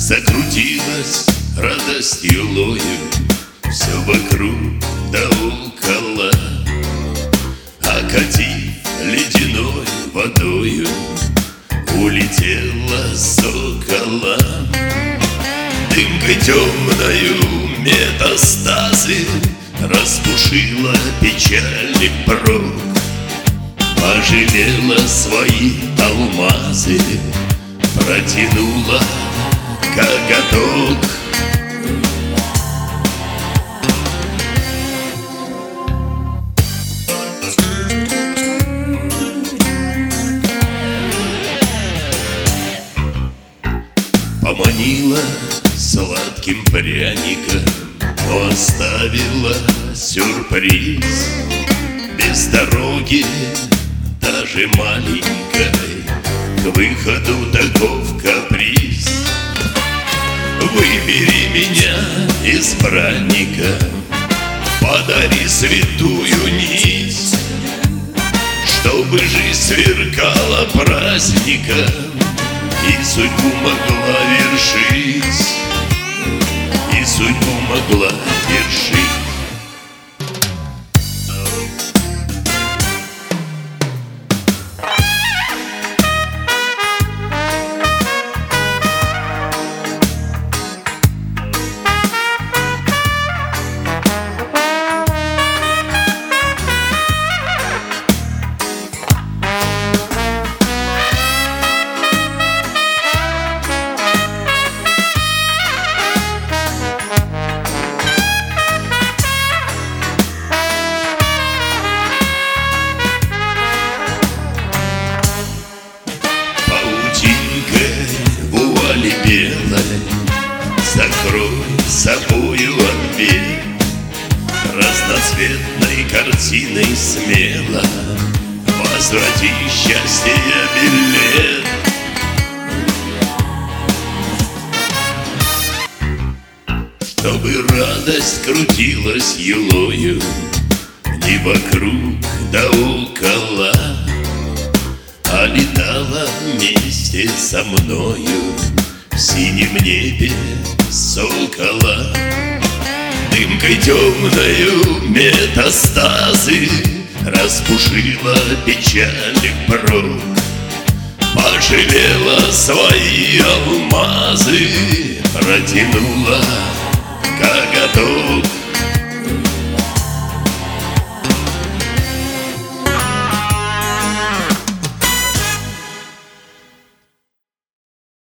Закрутилась радость юлою, все вокруг да около, окатив ледяной водою, улетела сокола. Дымкой темною метастазы распушила печали прок, пожалела свои алмазы, протянула коготок. Поманила сладким пряником, но оставила сюрприз. Без дороги, даже маленькой, к выходу таков каприз. Выбери меня, избранника, подари святую нить, чтобы жизнь сверкала праздником и судьбу могла вершить, и судьбу могла вершить. Белой, закрой собою ответ, разноцветной картиной смело возврати счастье билет. Чтобы радость крутилась юлою не вокруг да около, а летала вместе со мною в синем небе сокола. Дымкой темною метастазы распушила печали прок, пожалела свои алмазы, протянула коготок.